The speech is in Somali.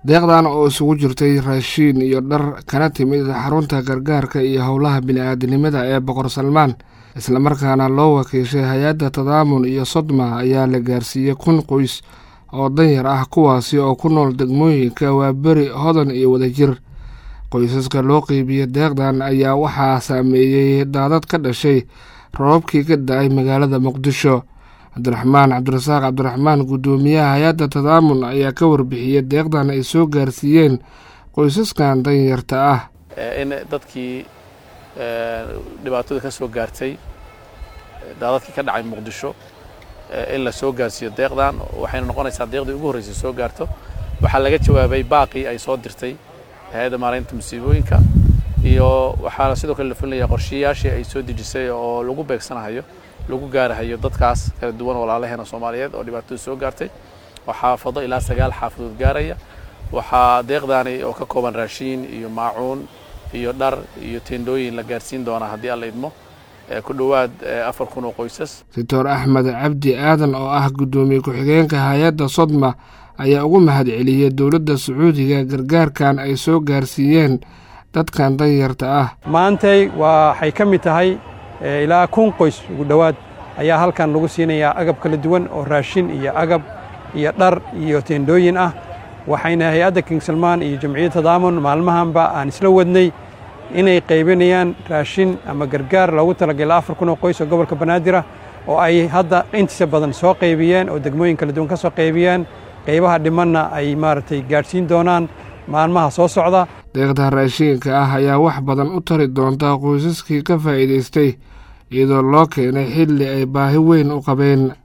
deeqdan oo isugu jirtay raashin iyo dhar kana timid xarunta gargaarka iyo howlaha bini'aadanimada ee Boqor Salmaan isla markaana loo wakiishay hay'adda Tadaamun iyo Sodma ayaa la gaarsiiyay 1,000 qoys oo danyar ah kuwaasi oo ku nool degmooyinka Waaberi, Hodan iyo Wadajir. qoysaska loo qeybiyay deeqdan ayaa waxaa saameeyay daadad ka dhashay roobkii ka da'ay magaalada Muqdisho. Cabdirasaaq Cabdiraxmaan gudoomiyaha hay'adda Tadaamun ayaa ka warbixiyay deeqdan ay soo gaarsiiyeen qoysaskan danyarta ah in dadkii dhibaatada ka soo gaartay daadadkii ka dhacay Muqdisho in la soo gaarsiiyo deeqdan waxayna noqonaysaa deeqdii ugu horeysay soo gaarto. waxaa laga jawaabay baaqi ay soo dirtay hay'adda maareynta musiibooyinka iyo waxaa sidoo kale la fulinayaa qorshayaashii ay soo dejisay oo lagu beegsanayo lagu gaarahayo dadkaas kala duwan walaalaheena Soomaaliyeed oo dhibaato soo gaartay. waxaa fado ilaa 9 xaafadood gaaraya. waxaa deeqdaani oo ka kooban raashin iyo maacuun iyo dhar iyo teendooyin la gaarsiin doona haddii alla idmo ku dhawaad 4,000 oo qoysas. Dr. Axmed Cabdi Aadan oo ah gudoomiye ku-xigeenka hay'adda Sodma ayaa ugu mahadceliyay dowladda Sacuudiga gargaarkan ay soo gaarsiiyeen dadkan danyarta ah. maantay waxay ka mid tahay ilaa 1,000 qoys ugu dhawaad ayaa halkan lagu siinayaa agab kala duwan oo raashin iyo agab iyo dhar iyo teendooyin ah. waxayna hay'adda King Salman iyo jamciyadda Tadaamun maalmahanba aan isla wadnay inay qaybinayaan raashin ama gargaar loogu talagalay 4,000 oo qoys oo gobolka Banaadir oo ay hadda intiisa badan soo qaybiyeen oo degmooyin kala duwan ka soo qaybiyeen. qaybaha dhimanna ay maartay gaarsiin doonaan maalmaha soo socda. deeqda raashinka ah ayaa wax badan u tari doonta qoysaskii ka faa'iideystay iyadoo loo keenay xilli ay baahi weyn u qabeen.